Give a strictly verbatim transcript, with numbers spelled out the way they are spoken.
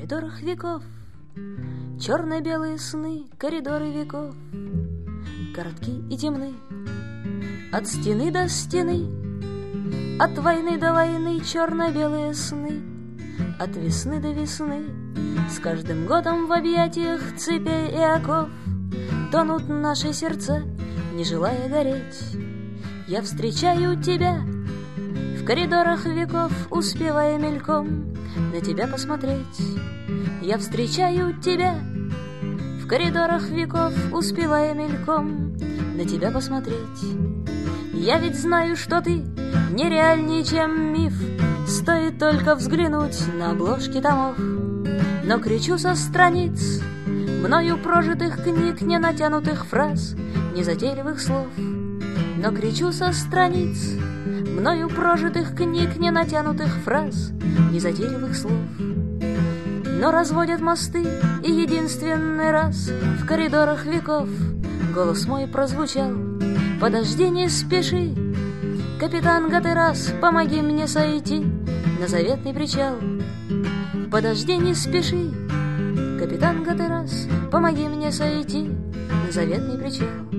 коридорах веков, черно-белые сны, коридоры веков, коротки и темны, от стены до стены, от войны до войны, черно-белые сны, от весны до весны. С каждым годом в объятиях цепей и оков тонут наши сердца, не желая гореть. Я встречаю тебя в коридорах веков, успевая мельком на тебя посмотреть. Я встречаю тебя в коридорах веков, успевая мельком на тебя посмотреть. Я ведь знаю, что ты нереальнее, чем миф, стоит только взглянуть на обложки томов. Но кричу со страниц мною прожитых книг, не натянутых фраз, незатейливых слов. Но кричу со страниц мною прожитых книг, не натянутых фраз, незатейливых слов. Но разводят мосты, и единственный раз в коридорах веков голос мой прозвучал: подожди, не спеши, капитан Гатерас, помоги мне сойти на заветный причал. Подожди, не спеши, капитан Гатерас, помоги мне сойти на заветный причал.